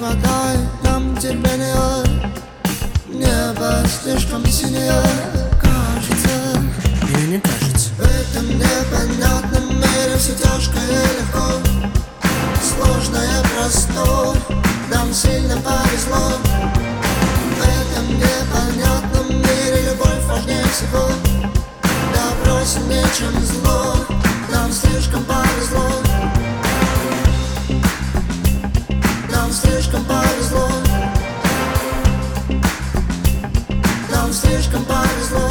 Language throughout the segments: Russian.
хватает нам терпения. Небо слишком синее, кажется. Или не кажется? В этом непонятном мире все тяжко и легко, сложное простор, нам сильно повезло. В этом непонятном мире любовь важнее всего. Добро сильнее, чем зло, нам слишком повезло. Нам слишком повезло. Нам слишком повезло.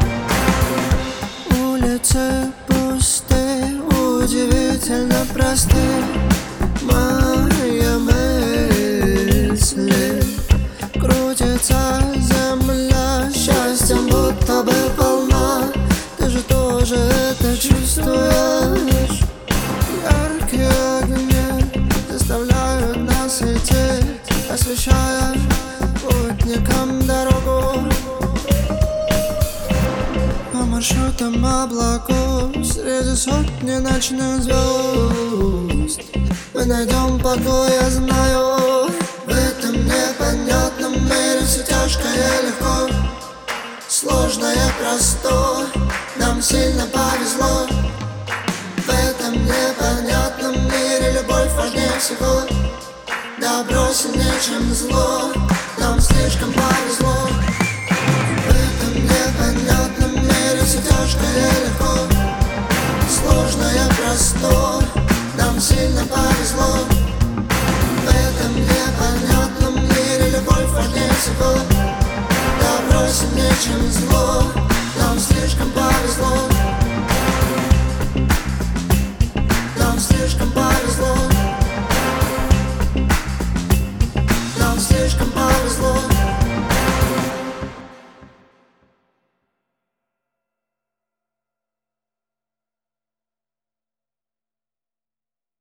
Улицы пусты, удивительно просты. Мои мысли крутится земля, счастьем будто бы полна. Ты же тоже это чувствуешь. Яркие огни заставляют нас идти, освещая путникам дорогу. По маршрутам облаков среди сотни ночных звезд мы найдем покой, я знаю. В этом непонятном мире все тяжко и легко, сложное простор, нам сильно повезло. В этом непонятном мире любовь важнее всего. Добро сильнее, чем зло, нам слишком повезло. В этом непонятном мире все тяжко и легко, сложное простор, нам сильно повезло. В этом непонятном мире любовь важнее всего. Добро сильнее, чем зло, нам слишком повезло.